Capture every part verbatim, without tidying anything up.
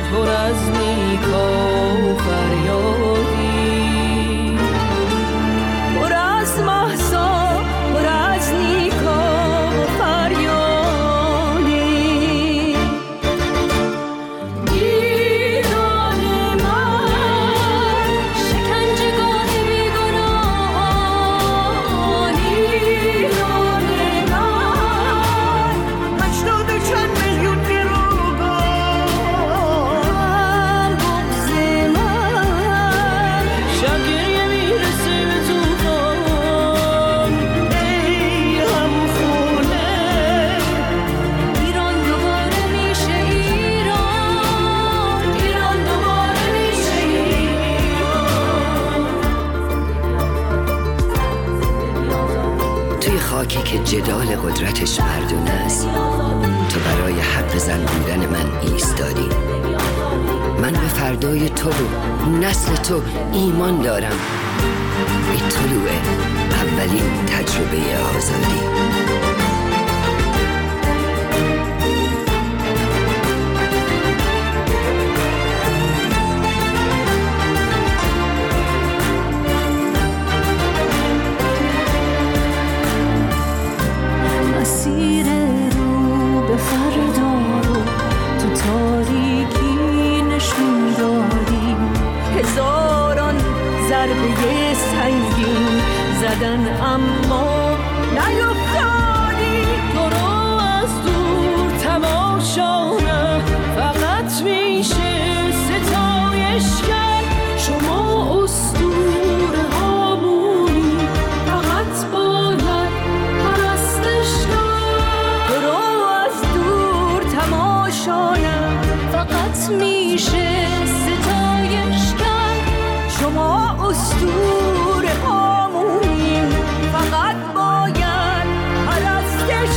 پر از نیکا و فریادی، پر از محسا پر از نیکا و فریادی. ایران من شکنجهگاه بیگناهان، ایران من هشتاد و چند میلیون گروگان، بغض من شب گریه میرسه به طوفان. ای همخونه ایران دوباره میشه ایران، ایران دوباره میشه ایران. توی خاکی که جدال قدرتش مردونه است، تو برای حق زن بودن من ایستادی. من به فردای تو و نسل تو ایمان دارم، به طلوع اولین تجربه آزادی. مسیر رو به فردا رو تو تاریکی نشون دادی، هزاران ضربه سنگین زدن اما نیفتادی. تو رو از دور تماشا فقط میشه ستایش کرد، شما اسطوره هامونی فقط باید پرستش کرد. تو رو از دور تماشا فقط میشه ستایش کرد، شما اسطوره هامونی فقط باید پرستش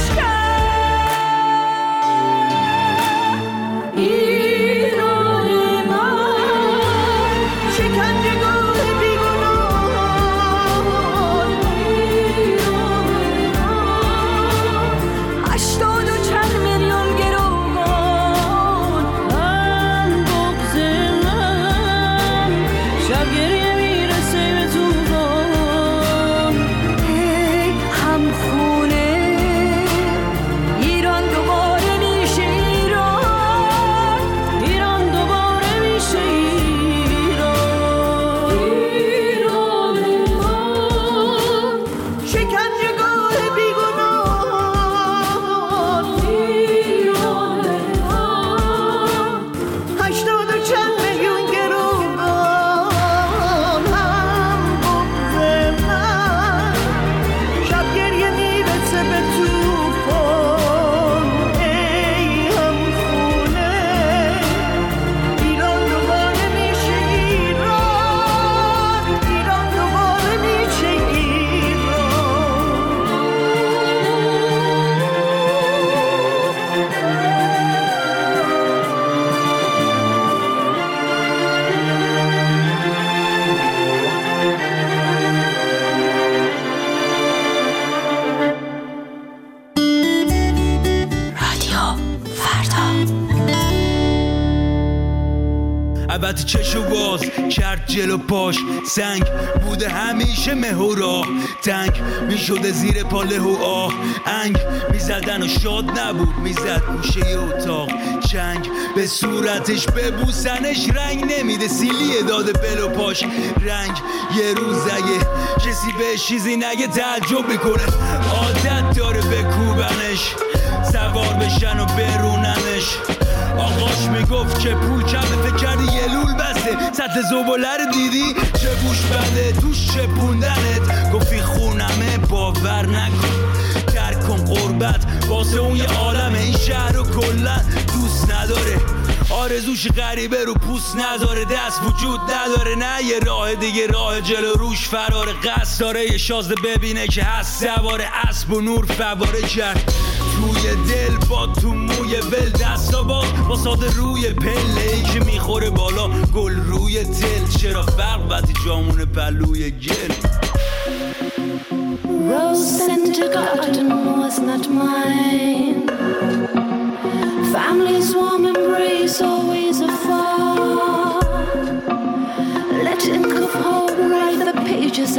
کرد. ایران من شکنجهگاه بیگناهان، ایران من هشتاد و چند میلیون گروگان، من بغض من شب گریه میرسه به طوفان. ای همخونه ایران دوباره میشه ایران، ایران دوباره میشه ایران. ایران من شکنجهگاه بیگناهان، ایران من هشتاد و چند میلیون گروگان، هم بغض من شب گریه میرسه به طوفان. ای همخونه ایران دوباره میشه ایران، ایران دوباره میشه رادیو فردا. البته چشو باز کرد جلو پاش، سنگ بوده همیشه مه و راه، تنگ میشده زیر پاله و آه، انگ میزدن و شاد نبود میزد گوشه اتاق، چنگ به صورتش ببوسنش رنگ نمیده، سیلیه داده بل و پاش رنگ. یه روز اگه کسی به چیزی نگه تعجب میکنه، عادت داره بکوبنش، سوار بشن و بروننش. آقاش میگفت که پول کمه، فکر کردی یه لول بسته، سطح زباله رو دیدی چه بوش بده توش چپوندنت. گفتی خونمه باور نکن، درک کن قربت واسه اون یه عالمه، این شهر رو کلن دوست نداره، آرزوش غریبه رو پوست نداره، دست وجود نداره، نه یه راه دیگه راه جلو روش فراره، قصد داره یه شازده ببینه که هست سواره اسب و نور فواره کرد توی دل با تو موی ول، دستا باز با ساده روی پله ای که میخوره بالا گل روی تل، چرا فرق وقتی جامون پلوی گل. Rose scented garden was not mine, family's warm embrace always a fire.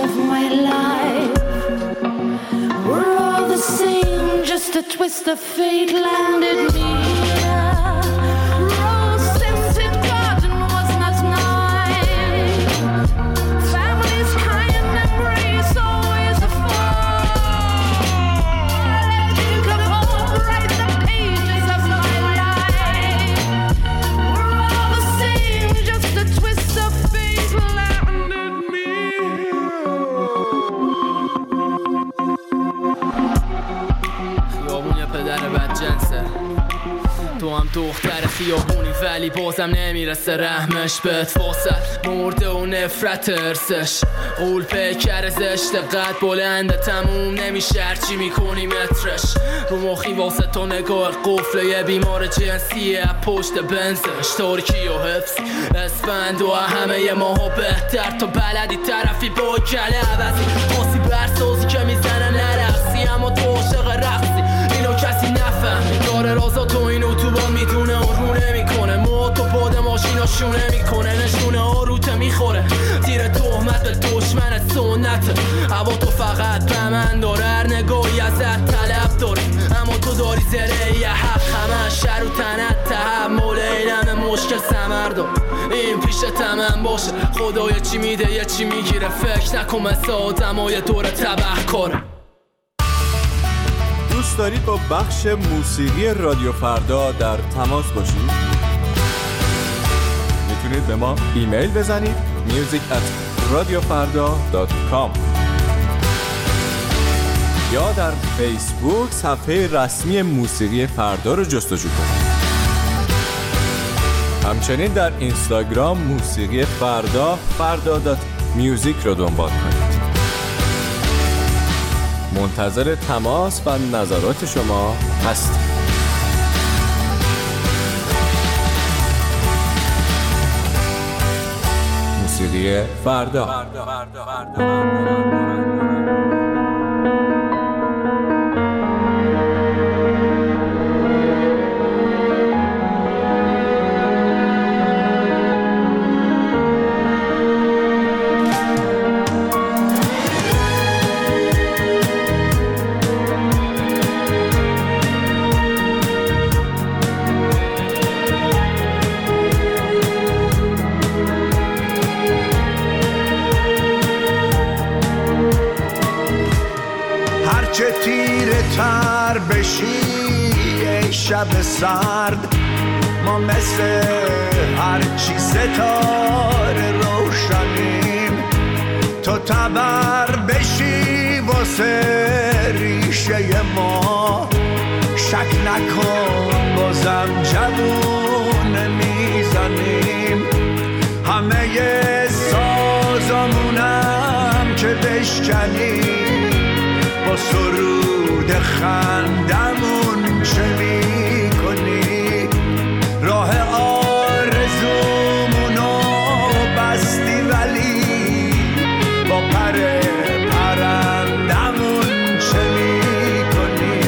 of my life were all the same, just a twist of fate landed me here. Rose-scented garden was not mine. Family's kind embrace always a fall. Let me come home, write the pages of my life. We're all the same, just a twist of fate landed me here. خیابون یه پدر بدجنسه، تو هم دختر خیابونی ولی بازم نمیرسه رحمش بهت. فاصل مرده و نفرت ارسش قول پیکر زشت قد بلنده تموم نمیشه هرچی میکنی مترش. رو مخی واسه تو نگاه قفله یه بیمار جنسیه پشت بنزش. تارکی و حفظ اسفند و همه ی ماها بهتر تو بلدی طرفی با کله عوضی خاصی برسازی که میزنه نرقصی اما تو عاشق رقصی. اینو کسی نفهمی داره رازا تو این اتوبان میدونه و رو نمیکنه. ما تو باد ماشینا شونه میکنه نشونه آروته میخوره زیر تهمت به دشمنت سنته. هوا تو فقط به من داره هر نگاهی ازت طلب داره اما تو داری زره یه حق همه شر و تنت تحمل اینم مشکل سمر دار. این پیش تمن باشه خدای چی میده یه چی میگیره فکر نکن مثل آدمای دور تبه کاره. دوست دارید با بخش موسیقی رادیو فردا در تماس باشید؟ میتونید به ما ایمیل بزنید music at radiofarda dot com یا در فیسبوک صفحه رسمی موسیقی فردا رو جستجو کنید. همچنین در اینستاگرام موسیقی فردا فردا دات میوزیک رو دنبال کنید. منتظر تماس و نظرات شما هستیم. موسیقی فردا. چه تیره تر بشی ای شب سرد ما مثل هرچی ستاره روشنیم. تو تبر بشی واسه ریشه ما شک نکن بازم جوون میزنیم. همه سازمونم که بشکنیم با سرود خندمون چه می کنی. راه آرزومونو بستی ولی با پر پرندمون چه می کنی.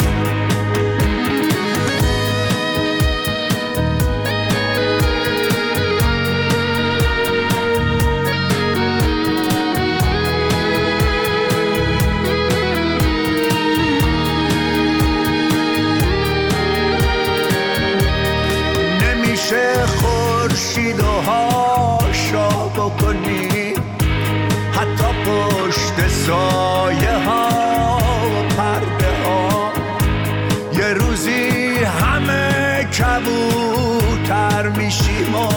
خورشید و هاشا بکنی حتی پشت سایه ها و پرده ها. یه روزی همه کبوتر میشیم و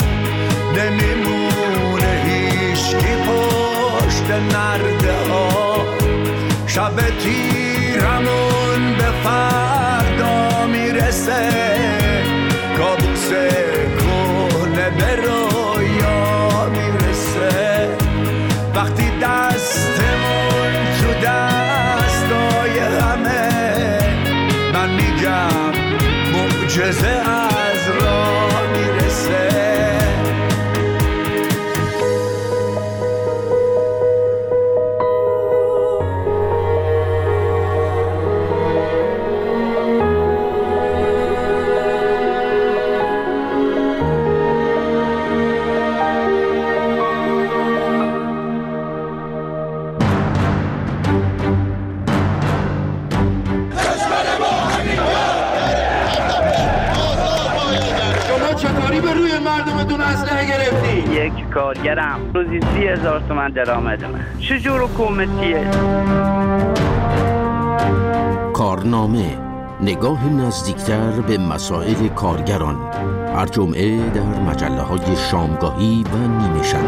نمیمونه هیچکی پشت نرده ها. شب تیرمون به فردا میرسه کابوس کهنه به رویا میرسه. وقتی دستمون تو دستای همه من میگم معجزه از راه میرسه. مردمتون اسلحه گرفتی؟ یک کارگرم روزی سی هزار تومن درآمدمه. چجور حکومتیه؟ کارنامه، نگاه نزدیکتر به مسائل کارگران، هر جمعه در مجله های شامگاهی و نیمه شب.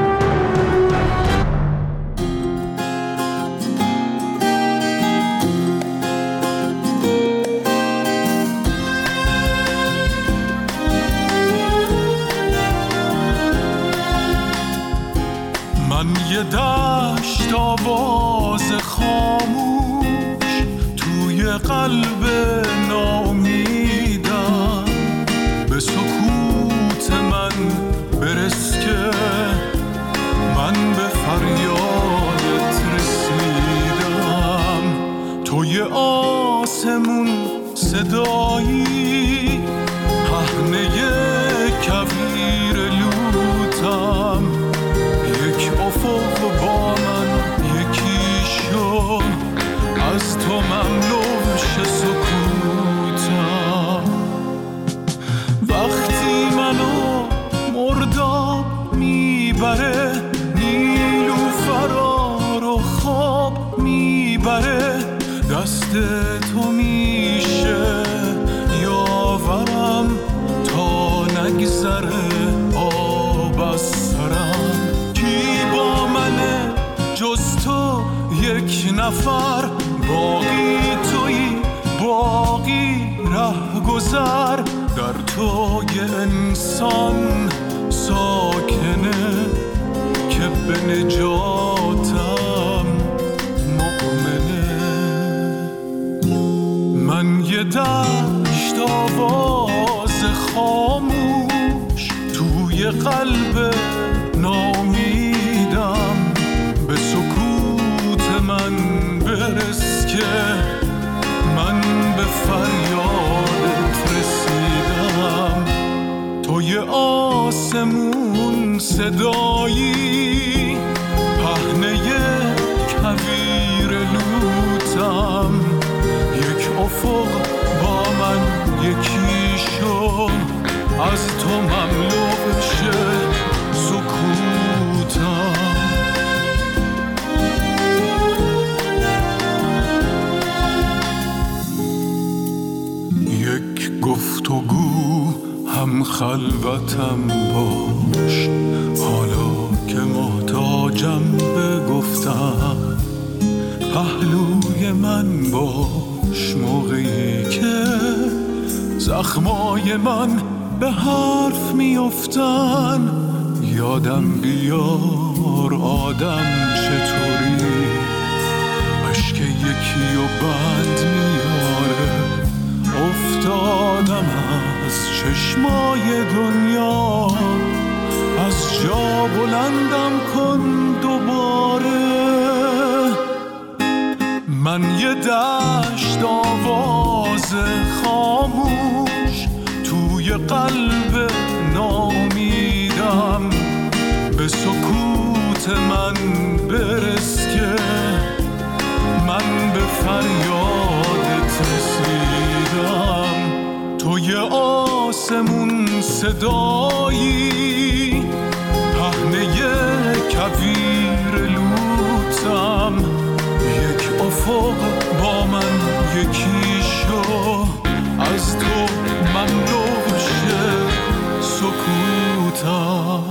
من یه دشت آواز خاموش توی قلب ناامیدم، به سکوت من برس که من به فریادت رسیدم. توی آسمون صدایی پهنه کویر لوتم، یک افق با من یکی شو، از تو مملوش سکوتم. وقتی منو مرداب میبره، نیلوفرا رو خواب میبره، دست تو میشه یاورم تا نگذره آب از سرم. کی با منه جز تو یک نفر، باقی تویی باقی ره گذر، در تو یه انسان ساکنه که به نجاتم مؤمنه. من یه دشت آواز خاموش توی قلب ناامیدم، به سکوت من برس که من به فریادت رسیدم. توی آسمون صدایی پهنه کویر لوتم، یک افق با من یکی شو، از تو مملو شه سکوتم. یک گفتگو هم خلوتم باش، حالا که محتاجم بگفتم، پهلوی من باش موقعی که زخمای من به حرف میافتن. یادم بیار آدم چطوری اشک یکی و بند میاره. افتادم از چشمای دنیا، از جا بلندم کن دوباره. من یه دشت آواز خاموش توی قلب ناامیدم، به سکوت من برس که من به فریادت رسیدم. توی آسمون صدایی پهنه کویر لوتم، یک افق با من یکی شو، از تو مملو شه سکوتم.